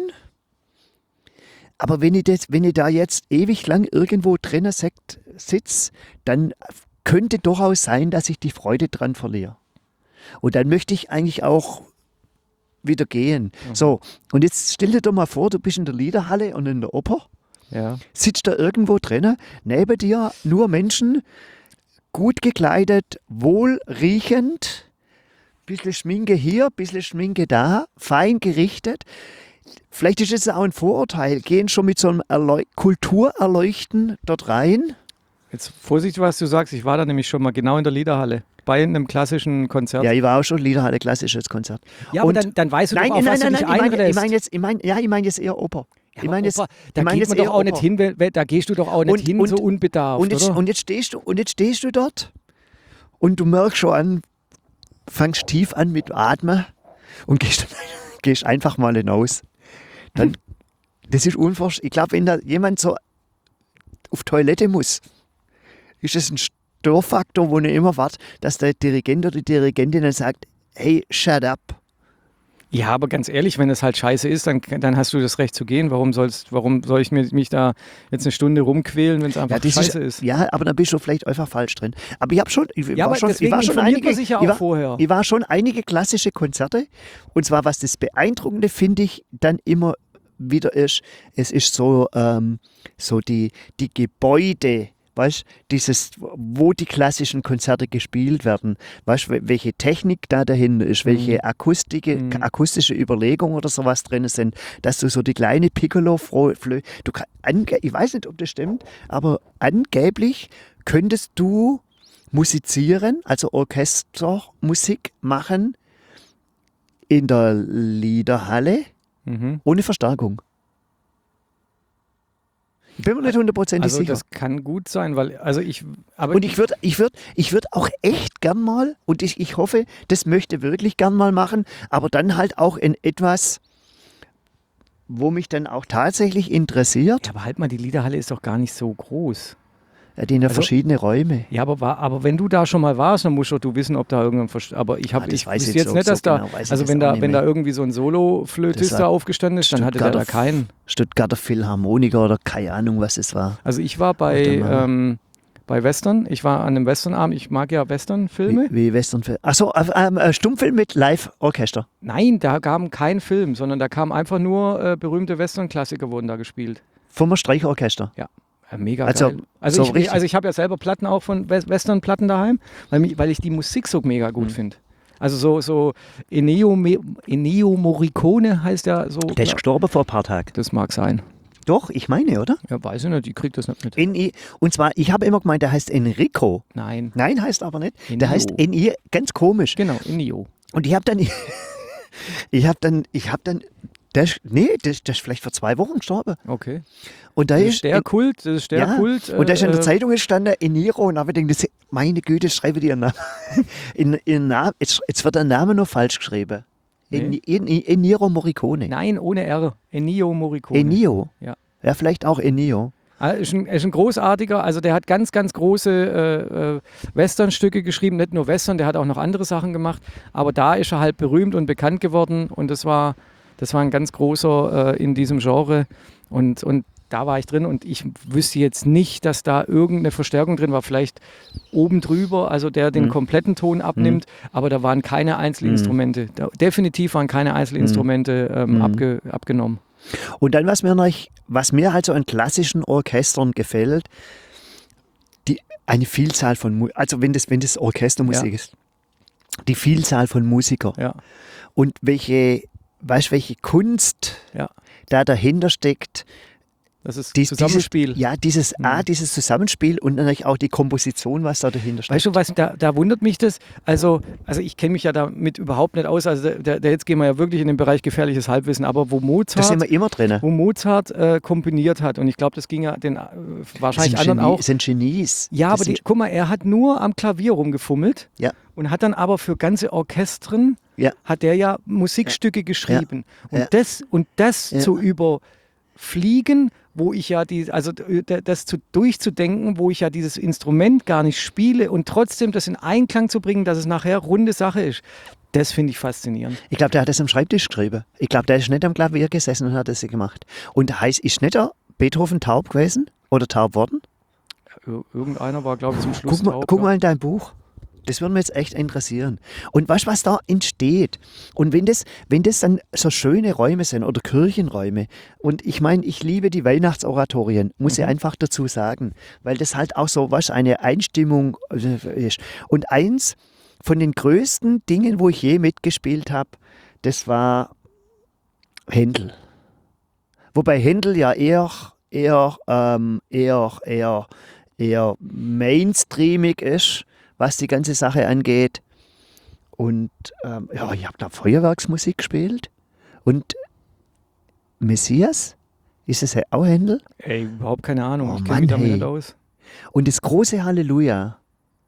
Aber wenn ich da jetzt ewig lang irgendwo drinnen sitze, dann könnte durchaus sein, dass ich die Freude dran verliere. Und dann möchte ich eigentlich auch wieder gehen. So, und jetzt stell dir doch mal vor, du bist in der Liederhalle und in der Oper, Ja. sitzt da irgendwo drinnen, neben dir nur Menschen, gut gekleidet, wohlriechend, bisschen Schminke hier, bisschen Schminke da, fein gerichtet. Vielleicht ist es auch ein Vorurteil. Gehen schon mit so einem Kulturerleuchten dort rein? Jetzt vorsichtig, was du sagst. Ich war da nämlich schon mal genau in der Liederhalle bei einem klassischen Konzert. Ja, ich war auch schon Liederhalle, klassisches Konzert. Ja, aber Und- dann weißt du Nein, doch auch, was du dich ich einlässt. meine jetzt eher Oper. Ja, Ich aber meine jetzt, Opa, ich da meine geht jetzt man doch eher auch nicht Oper. hin, da gehst du doch auch nicht hin so unbedarft, oder? Und jetzt stehst du dort und du merkst schon an, fangst tief an mit Atmen und gehst einfach mal hinaus. Dann, das ist unvorstellbar. Ich glaube, wenn da jemand so auf Toilette muss, ist es ein Störfaktor, wo ich immer warte, dass der Dirigent oder die Dirigentin dann sagt, hey, shut up. Ja, aber ganz ehrlich, wenn das halt scheiße ist, dann hast du das Recht zu gehen. Warum soll ich mich da jetzt eine Stunde rumquälen, wenn es einfach das scheiße ist? Ja, aber dann bist du vielleicht einfach falsch drin. Aber ich Ja, aber deswegen informiert man sich ja auch vorher. Ich war schon einige klassische Konzerte. Und zwar, was das Beeindruckende, finde ich, dann immer wieder ist, es ist so, so die Gebäude, weißt, wo die klassischen Konzerte gespielt werden, weißt, welche Technik da dahinter ist, welche akustische Überlegungen oder sowas drin sind, dass du so die kleine Piccolo-Flöte, ich weiß nicht, ob das stimmt, aber angeblich könntest du musizieren, also Orchestermusik machen in der Liederhalle ohne Verstärkung. Ich bin mir nicht hundertprozentig Also sicher. das kann gut sein, weil Und ich würd auch echt gern mal, und ich hoffe, das möchte wirklich gern mal machen, aber dann halt auch in etwas, wo mich dann auch tatsächlich interessiert. Ja, aber halt mal, die Liederhalle ist doch gar nicht so groß. Ja, die haben ja Also- verschiedene Räume. Ja, aber wenn du da schon mal warst, dann musst doch du wissen, ob da irgendein aber ich das ich weiß ich wüsste jetzt so- nicht, dass so da, genau weiß ich also das wenn auch da, nicht wenn da mehr. irgendwie so ein Solo-Flötist Das da war aufgestanden ist, dann hatte der da keinen. Stuttgarter Philharmoniker oder keine Ahnung, was es war. Also ich war bei Western, ich war an einem Westernabend, ich mag ja Western-Filme. Wie Westernfilm. Achso, Stummfilm mit Live-Orchester. Nein, da kam kein Film, sondern da kamen einfach nur berühmte Western-Klassiker wurden da gespielt. Vom Streichorchester. Ja, mega Also, geil. so richtig. Also ich habe ja selber Platten auch von Western-Platten daheim, weil ich die Musik so mega gut finde. Also so Ennio Morricone heißt ja so. Der ist gestorben vor ein paar Tagen. Das mag sein. Doch, ich meine, oder? Ja, weiß ich nicht, ich krieg das nicht mit. Und zwar, ich habe immer gemeint, der heißt Enrico. Nein, Nein, heißt aber nicht. Ennio. Der heißt Ennio, ganz komisch. genau, Ennio. Und ich habe dann, der ist vielleicht vor 2 Wochen gestorben. Okay. Und da Das ist ist der Kult, das ist der ja, Kult. und da ist in der Zeitung gestanden, Ennio, und da habe ich gedacht, meine Güte, schreibe dir einen Namen. Jetzt wird der Name nur falsch geschrieben. Nee. Ennio Morricone. Nein, ohne R. Ennio Morricone. Ennio. Ja. Ja, vielleicht auch Ennio. Ist ein großartiger, also der hat ganz, ganz große Westernstücke geschrieben, nicht nur Western, der hat auch noch andere Sachen gemacht, aber da ist er halt berühmt und bekannt geworden und das war ein ganz großer in diesem Genre und da war ich drin und ich wüsste jetzt nicht, dass da irgendeine Verstärkung drin war, vielleicht oben drüber, also der den kompletten Ton abnimmt, aber da waren keine Einzelinstrumente, definitiv waren keine Einzelinstrumente abgenommen. Und dann, was mir halt so an klassischen Orchestern gefällt, eine Vielzahl von, also wenn das Orchestermusik ist, die Vielzahl von Musikern Ja, und welche Kunst ja. da dahinter steckt. Das ist Dies- Zusammenspiel. Dieses Zusammenspiel und natürlich auch die Komposition, was da dahinter steckt. Weißt du was, da wundert mich das, also ich kenne mich ja damit überhaupt nicht aus, also jetzt gehen wir ja wirklich in den Bereich gefährliches Halbwissen, aber wo Da sind wir immer drin. Mozart komponiert hat und ich glaube, das ging ja den wahrscheinlich anderen auch. Sind Genies. Ja, Das aber guck mal, er hat nur am Klavier rumgefummelt Ja. und hat dann aber für ganze Orchestren, Ja. hat der ja Musikstücke geschrieben. Ja. Und das Ja. zu überfliegen, wo ich ja durchzudenken, wo ich ja dieses Instrument gar nicht spiele und trotzdem das in Einklang zu bringen, dass es nachher runde Sache ist, das finde ich faszinierend. Ich glaube, der hat das am Schreibtisch geschrieben. Ich glaube, der ist nicht am Klavier gesessen und hat das gemacht. Und ist nicht der Beethoven taub gewesen oder taub worden? Irgendeiner war, glaube ich, zum Schluss Guck mal in dein Buch. Das würde mich jetzt echt interessieren. Und weißt du, was da entsteht? Und wenn das dann so schöne Räume sind oder Kirchenräume, und ich meine, ich liebe die Weihnachtsoratorien, muss ich einfach dazu sagen, weil das halt auch so eine Einstimmung ist. Und eins von den größten Dingen, wo ich je mitgespielt habe, das war Händel. Wobei Händel ja eher mainstreamig ist, was die ganze Sache angeht. Und ich habe da Feuerwerksmusik gespielt. Und Messias, ist es auch Händel? Ey, überhaupt keine Ahnung, Oh ich Mann, kenne mich damit hey. nicht aus. Und das große Halleluja,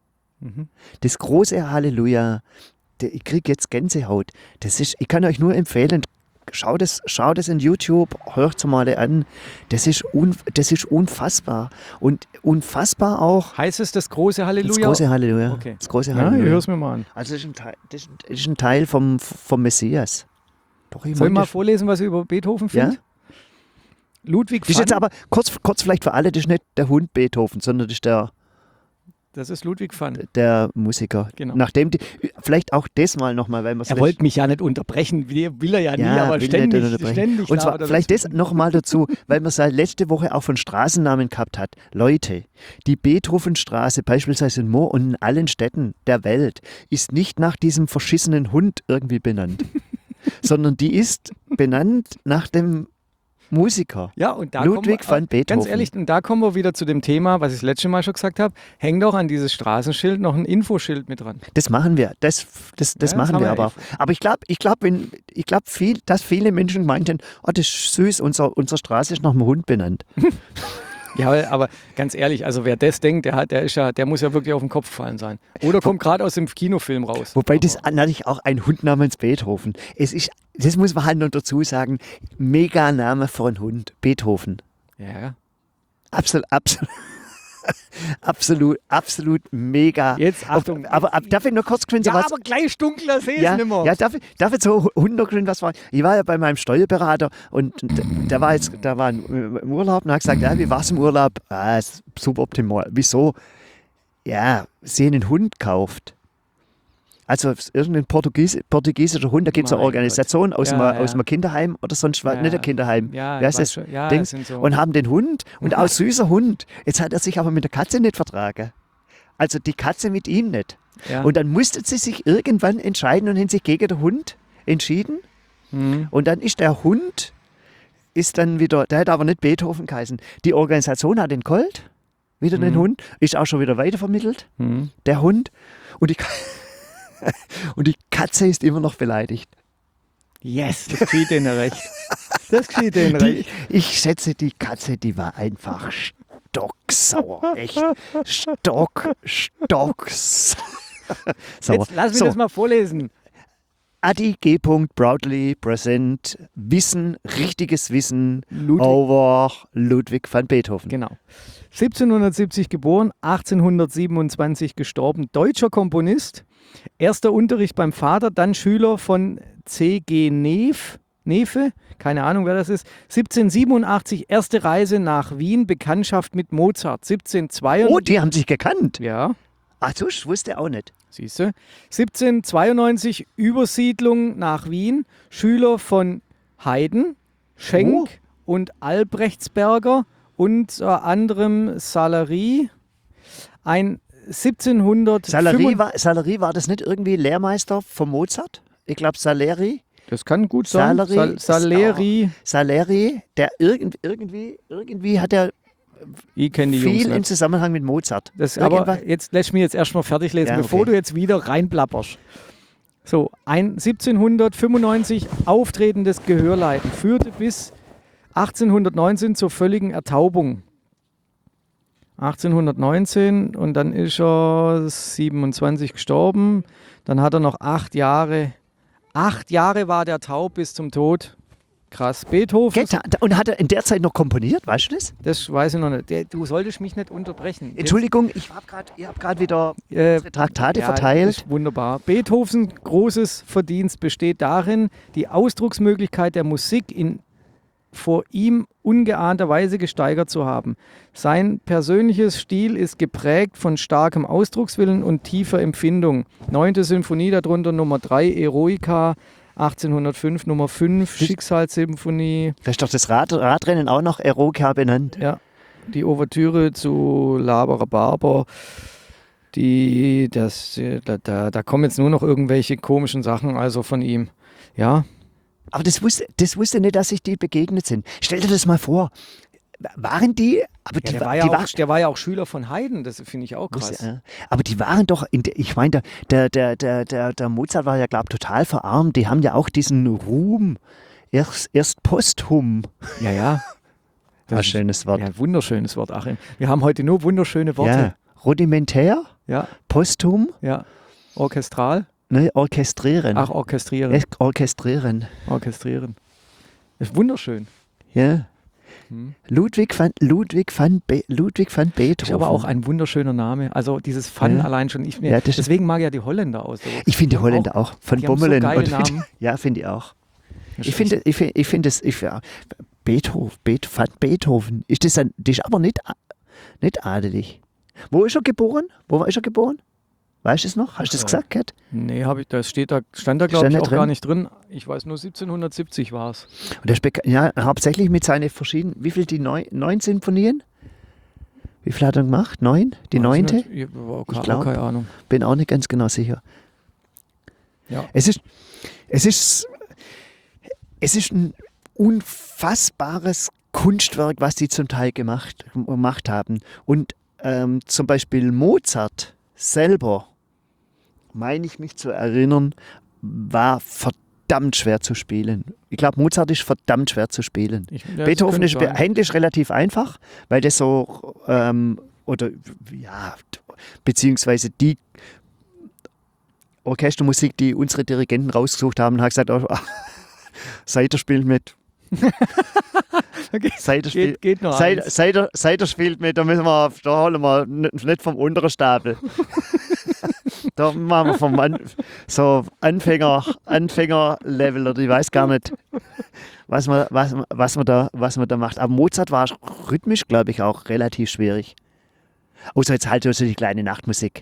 ich kriege jetzt Gänsehaut. Ich kann euch nur empfehlen, schaut es in YouTube, hört es mal an. Das ist unfassbar. Und unfassbar auch Heißt es das große Halleluja? das große Halleluja. Okay. Das große Ja, ich Halleluja. höre es mir mal an. Also das ist ein Teil vom Messias. Doch, ich Soll ich meine, mal vorlesen, was ich über Beethoven finde? Ja? Ludwig das ist van, jetzt aber kurz vielleicht für alle, das ist nicht der Hund Beethoven, sondern das ist das ist Ludwig van. der Musiker. Genau. Nachdem vielleicht auch das mal nochmal, weil man Er wollte mich ja nicht unterbrechen, will er ja nie, aber ständig Und zwar labert er vielleicht das dazwischen. nochmal dazu, weil man es halt letzte Woche auch von Straßennamen gehabt hat. Leute, die Beethovenstraße beispielsweise in Moor und in allen Städten der Welt ist nicht nach diesem verschissenen Hund irgendwie benannt, sondern die ist benannt nach dem Musiker. Ja, und da Ludwig kommen wir, van Beethoven. Ganz ehrlich, und da kommen wir wieder zu dem Thema, was ich das letzte Mal schon gesagt habe, hängt auch an dieses Straßenschild noch ein Infoschild mit dran. Das machen wir. Das das machen haben wir wir aber. Aber ich glaube, dass viele Menschen meinten, oh, das ist süß, unsere Straße ist nach einem Hund benannt. Ja, aber ganz ehrlich, also wer das denkt, der muss ja wirklich auf den Kopf fallen sein. Oder kommt gerade aus dem Kinofilm raus. Wobei das natürlich auch ein Hund namens Beethoven. Das muss man halt noch dazu sagen, mega Name für einen Hund. Beethoven. Ja, Absolut. Absolut mega. Jetzt Achtung. Aber darf ich nur kurz Ja, was? aber gleich dunkler sehe ich Ja, nicht mehr. ja, darf ich so Hintergrund was fragen? Ich war ja bei meinem Steuerberater und der war im Urlaub und hat gesagt, ja, wie war es im Urlaub? Ah, ist suboptimal. Wieso? Ja, sie haben einen Hund gekauft. Also irgendein portugiesischer Hund, da gibt es eine Mein Organisation aus Ja, aus einem Kinderheim oder sonst was, Ja. nicht ein Kinderheim. Ja, Wie heißt ich das? weiß schon. Ja, Dings? das sind so. Und haben den Hund und auch süßer Hund. Jetzt hat er sich aber mit der Katze nicht vertragen. Also die Katze mit ihm nicht. Ja. Und dann musste sie sich irgendwann entscheiden und haben sich gegen den Hund entschieden. Mhm. Und dann ist der Hund, der hat aber nicht Beethoven geheißen. Die Organisation hat den Colt, wieder den Hund, ist auch schon wieder weitervermittelt, Mhm. der Hund. Und und die Katze ist immer noch beleidigt. Yes, das geschieht denen recht. Das geschieht denen recht. Ich schätze, die Katze, die war einfach stocksauer. Echt stocksauer. Jetzt lass mich das mal vorlesen. Adi G. Proudly present Wissen, richtiges Wissen Ludwig. over Ludwig van Beethoven. Genau. 1770 geboren, 1827 gestorben, deutscher Komponist. Erster Unterricht beim Vater, dann Schüler von C.G. Neefe, keine Ahnung, wer das ist. 1787 erste Reise nach Wien, Bekanntschaft mit Mozart. 1792. Oh, die haben sich gekannt. Ja, Ach so, ich wusste auch nicht. siehst du. 1792 Übersiedlung nach Wien, Schüler von Haydn, Schenk und Albrechtsberger, unter anderem Salery. Ein 1700. Salery war das nicht irgendwie Lehrmeister von Mozart? Ich glaube Salery. Das kann gut sein. Salery. Salery, der irgendwie hat er Ich kenne die Jungs viel im nicht. Zusammenhang mit Mozart. Aber jetzt lässt mich jetzt erstmal fertig lesen, Ja, okay. bevor du jetzt wieder reinplapperst. So, ein 1795 auftretendes Gehörleiden führte bis 1819 zur völligen Ertaubung. 1819 und dann ist er 27 gestorben. Dann hat er noch 8 Jahre. 8 Jahre war der taub bis zum Tod. Krass. Beethoven. Und hat er in der Zeit noch komponiert, weißt du das? Das weiß ich noch nicht. Du solltest mich nicht unterbrechen. Entschuldigung, ihr habt gerade wieder Äh, unsere Traktate ja, verteilt. ist wunderbar. Beethovens großes Verdienst besteht darin, die Ausdrucksmöglichkeit der Musik in vor ihm ungeahnter Weise gesteigert zu haben. Sein persönliches Stil ist geprägt von starkem Ausdruckswillen und tiefer Empfindung. 9. Symphonie, darunter Nummer 3, Eroica, 1805, Nummer 5, Schicksalssymphonie. Da ist doch das Radrennen auch noch Eroica benannt. Ja, die Ouvertüre zu Laber Barber. Da kommen jetzt nur noch irgendwelche komischen Sachen also von ihm. Ja, Aber das wusste nicht, dass sich die begegnet sind. Stell dir das mal vor. Waren die? Aber der war ja auch Schüler von Haydn, das finde ich auch krass. Aber die waren doch, ich meine, der Mozart war ja, glaube ich, total verarmt. Die haben ja auch diesen Ruhm erst posthum. Ja, ja. Das ist ein schönes Wort. Ja, wunderschönes Wort, Achim. Wir haben heute nur wunderschöne Worte. Ja. Rudimentär, Ja, posthum, ja. Orchestral. ne, orchestrieren. Ach, orchestrieren. Orchestrieren. Orchestrieren. Das ist wunderschön. Ja. Ludwig van Beethoven. Ist aber auch ein wunderschöner Name. Also dieses Van Ja. allein schon. Ja, das- Deswegen mag ich ja die Holländer aus. Ich finde die Holländer auch. Von die haben so Bommelen. geile und- Namen. Ja, finde ich auch. Das Ich ist finde es, Van Beethoven, das ist aber nicht adelig. Wo ist er geboren? Weißt du es noch? Hast du das gesagt, Kat? Nee, stand da glaube ich Stand da auch drin? gar nicht drin. Ich weiß nur 1770 war es. Und ja, hauptsächlich mit seinen verschiedenen, wie viel die 9 Sinfonien? Wie viel hat er gemacht? 9? Die 9.? Ich Ich glaub. keine Ahnung. Bin auch nicht ganz genau sicher. Ja. Es ist ein unfassbares Kunstwerk, was die zum Teil gemacht haben. Und zum Beispiel Mozart selber, meine ich mich zu erinnern, war verdammt schwer zu spielen. Ich glaube, Mozart ist verdammt schwer zu spielen. Beethoven ist händlich relativ einfach, weil das so, beziehungsweise die Orchestermusik, die unsere Dirigenten rausgesucht haben, hat gesagt, Seiter spielt mit Okay. Seidel spielt, Geht noch eins. Seidel spielt mit, da holen wir nicht vom unteren Stapel. Da machen wir so Anfänger-Level oder ich weiß gar nicht, was man da macht. Aber Mozart war rhythmisch, glaube ich, auch relativ schwierig. Außer jetzt halt so die kleine Nachtmusik.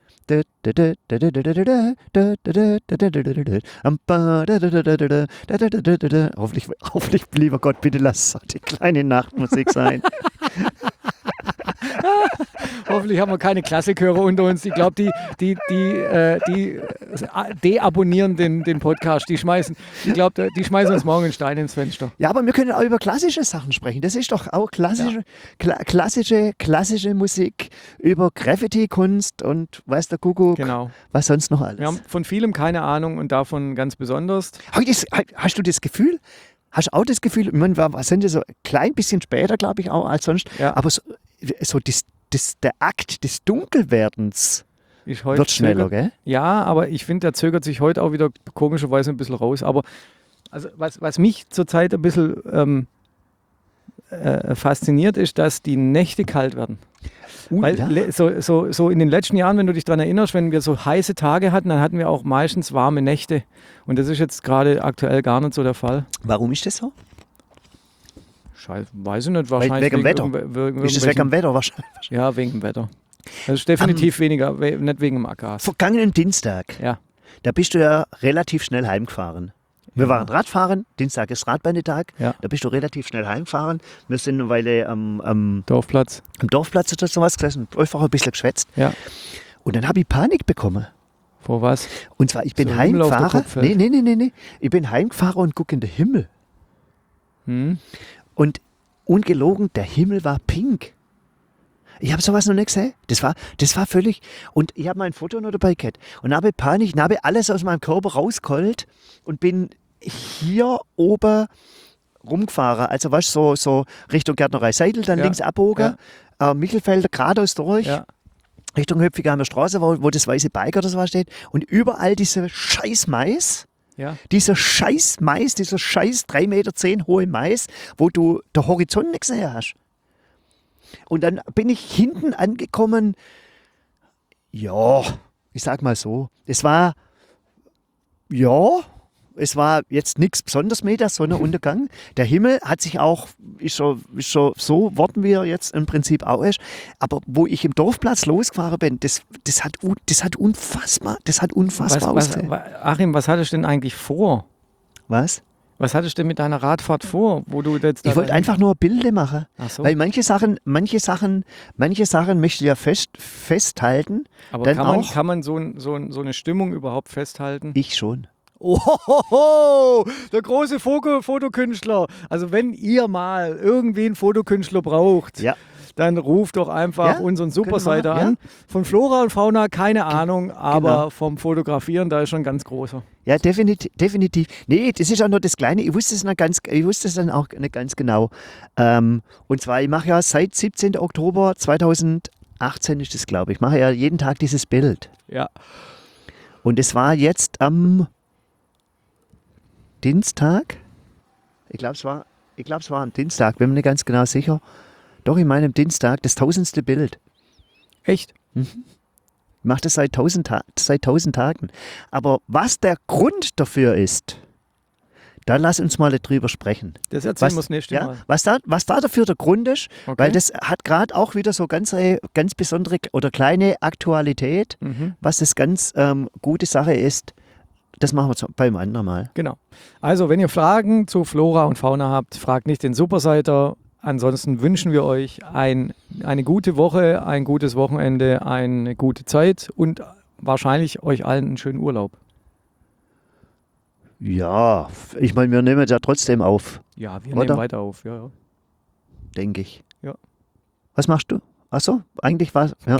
Hoffentlich, lieber Gott, bitte lass die kleine Nachtmusik sein. Hoffentlich haben wir keine Klassikhörer unter uns. Ich glaube, die deabonnieren den Podcast. Die schmeißen uns morgen einen Stein ins Fenster. Ja, aber wir können auch über klassische Sachen sprechen. Das ist doch auch klassische Musik, über Graffiti-Kunst und weiß der Kuckuck, was sonst noch alles. Wir haben von vielem keine Ahnung und davon ganz besonders. Hast du das Gefühl? Hast du auch das Gefühl, ich meine, wir sind ja so ein klein bisschen später, glaube ich, auch als sonst, aber so der Akt des Dunkelwerdens wird schneller, gell? Ja, aber ich finde, der zögert sich heute auch wieder komischerweise ein bisschen raus. Aber also was mich zurzeit ein bisschen fasziniert, ist, dass die Nächte kalt werden. Weil so in den letzten Jahren, wenn du dich daran erinnerst, wenn wir so heiße Tage hatten, dann hatten wir auch meistens warme Nächte. Und das ist jetzt gerade aktuell gar nicht so der Fall. Warum ist das so? Weiß ich nicht, wahrscheinlich. Wegen Wetter? Ist das wegen dem Wetter wahrscheinlich? Ja, wegen dem Wetter. Das ist definitiv weniger, nicht wegen dem Abgas. Vergangenen Dienstag, da bist du ja relativ schnell heimgefahren. Wir waren Radfahren, Dienstag ist Radbandetag, da bist du relativ schnell heimgefahren. Wir sind eine Weile am Dorfplatz oder sowas gesessen und einfach ein bisschen geschwätzt. Ja. Und dann habe ich Panik bekommen. Vor was? Und zwar, ich bin heimgefahren. Nee. Ich bin heimgefahren und gucke in den Himmel. Und ungelogen, der Himmel war pink. Ich habe sowas noch nicht gesehen. Das war völlig. Und ich habe mein Foto noch dabei gehabt. Und habe Panik, habe alles aus meinem Körper rausgeholt und bin hier oben rumgefahren. Also weißt du, so Richtung Gärtnerei Seidel, dann links abbogen, Michelfelder geradeaus durch. Ja. Richtung Höpfiger Straße, wo das weiße Bike oder so steht. Und überall diese scheiß Mais. Ja. Dieser scheiß 3,10 Meter hohe Mais, wo du den Horizont nicht gesehen hast. Und dann bin ich hinten angekommen, ja, ich sag mal so, es war jetzt nichts Besonderes mehr, der Sonnenuntergang. Der Himmel hat sich auch, ist schon so worden, wie er jetzt im Prinzip auch ist. Aber wo ich im Dorfplatz losgefahren bin, das hat unfassbar ausgesehen. Achim, was hattest du denn eigentlich vor? Was? Was hattest du denn mit deiner Radfahrt vor, wo du jetzt? Ich wollte einfach nur Bilder machen. Ach so. Weil manche Sachen möchte ich ja festhalten. Aber kann man so eine Stimmung überhaupt festhalten? Ich schon. Oh, der große Fotokünstler. Also wenn ihr mal irgendwie einen Fotokünstler braucht, dann ruft doch einfach unseren Superseiter an. Von Flora und Fauna keine Ahnung, aber vom Fotografieren, da ist schon ganz großer. Ja, definitiv. Nee, das ist auch nur das Kleine. Ich wusste es dann auch nicht ganz genau. Und zwar, ich mache ja seit 17. Oktober 2018 ist das, glaube ich, mache ja jeden Tag dieses Bild. Ja. Und es war jetzt am Dienstag. Ich glaube, es war am Dienstag, bin mir nicht ganz genau sicher. Doch, ich meine am Dienstag, das 1000. Bild. Echt? Mhm. Ich mache das seit 1000 Tagen. Aber was der Grund dafür ist, da lass uns mal drüber sprechen. Das erzählen wir das nächste Mal. Was da dafür der Grund ist, weil das hat gerade auch wieder so ganz besondere oder kleine Aktualität, was das ganz gute Sache ist. Das machen wir beim anderen Mal. Genau. Also, wenn ihr Fragen zu Flora und Fauna habt, fragt nicht den Superseiter. Ansonsten wünschen wir euch eine gute Woche, ein gutes Wochenende, eine gute Zeit und wahrscheinlich euch allen einen schönen Urlaub. Ja, ich meine, wir nehmen ja trotzdem auf. Ja, wir nehmen weiter auf, ja. Denke ich. Ja. Was machst du? Achso, eigentlich war ja.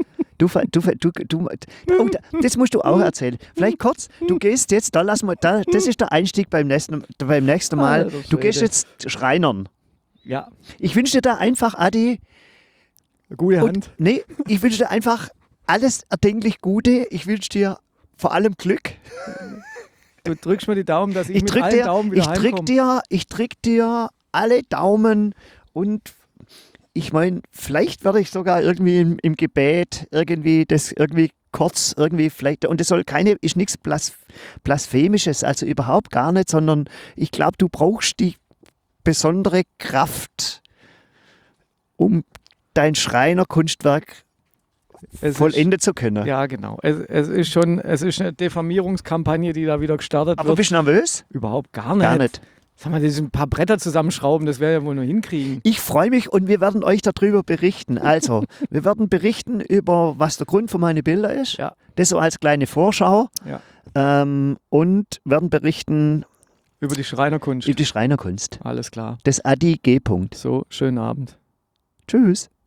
Das musst du auch erzählen. Vielleicht kurz, du gehst jetzt, das ist der Einstieg beim nächsten Mal. Du gehst jetzt Schreinern. Ja. Ich wünsche dir da einfach, Adi, gute Hand. Ich wünsche dir einfach alles erdenklich Gute. Ich wünsche dir vor allem Glück. Du drückst mir die Daumen, dass ich Ich mit drück allen dir, Daumen wieder heimkomme. ich drück dir alle Daumen und ich meine, vielleicht werde ich sogar irgendwie im Gebet irgendwie das irgendwie kurz irgendwie vielleicht, und das ist nichts Blasphemisches, also überhaupt gar nicht, sondern ich glaube, du brauchst die besondere Kraft, um dein Schreinerkunstwerk vollenden zu können. Ja, genau. Es ist eine Diffamierungskampagne, die da wieder gestartet Aber wird. bist du nervös? Überhaupt gar nicht. Gar nicht. Sag mal, das sind ein paar Bretter zusammenschrauben, das wäre ja wohl nur hinkriegen. Ich freue mich und wir werden euch darüber berichten. Also, wir werden berichten über, was der Grund für meine Bilder ist. Ja. Das so als kleine Vorschau. Ja. Und werden berichten Über die Schreinerkunst. über die Schreinerkunst. Alles klar. Das Adi G. -Punkt. So, schönen Abend. Tschüss.